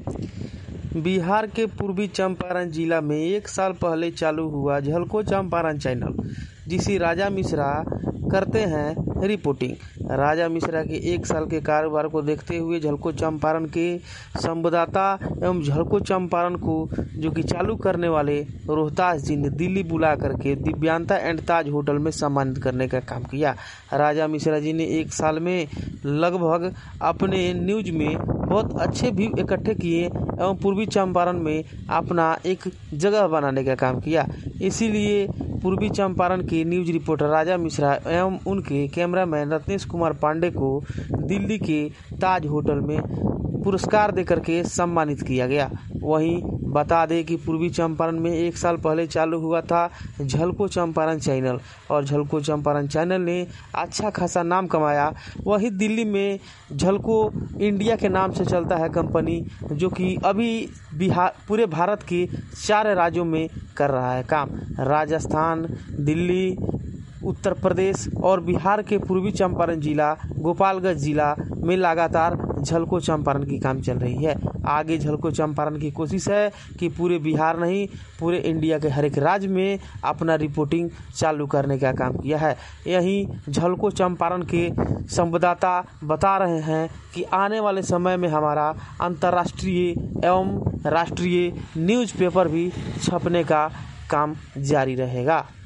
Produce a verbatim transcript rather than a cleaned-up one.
बिहार के पूर्वी चंपारण जिला में एक साल पहले चालू हुआ झलको चंपारण चैनल, जिसे राजा मिश्रा करते हैं रिपोर्टिंग। राजा मिश्रा के एक साल के कारोबार को देखते हुए झलको चंपारण के संवाददाता एवं झलको चंपारण को जो कि चालू करने वाले रोहतास जी ने दिल्ली बुला करके दिव्यांता एंड ताज होटल में सम्मानित करने का काम किया। राजा मिश्रा जी ने एक साल में लगभग अपने न्यूज में बहुत अच्छे व्यू इकट्ठे किए एवं पूर्वी चंपारण में अपना एक जगह बनाने का काम किया। इसीलिए पूर्वी चंपारण के न्यूज रिपोर्टर राजा मिश्रा एवं उनके कैमरामैन रत्नेश कुमार पांडे को दिल्ली के ताज होटल में पुरस्कार देकर के सम्मानित किया गया। वहीं बता दें कि पूर्वी चंपारण में एक साल पहले चालू हुआ था झलको चंपारण चैनल और झलको चंपारण चैनल ने अच्छा खासा नाम कमाया। वहीं दिल्ली में झलको इंडिया के नाम से चलता है कंपनी, जो कि अभी बिहार पूरे भारत के चार राज्यों में कर रहा है काम। राजस्थान, दिल्ली, उत्तर प्रदेश और बिहार के पूर्वी चंपारण जिला गोपालगंज जिला में लगातार झलको चंपारण की काम चल रही है। आगे झलको चंपारण की कोशिश है कि पूरे बिहार नहीं पूरे इंडिया के हर एक राज्य में अपना रिपोर्टिंग चालू करने का काम किया है। यही झलको चंपारण के संवाददाता बता रहे हैं कि आने वाले समय में हमारा अंतर्राष्ट्रीय एवं राष्ट्रीय न्यूज़पेपर भी छपने का काम जारी रहेगा।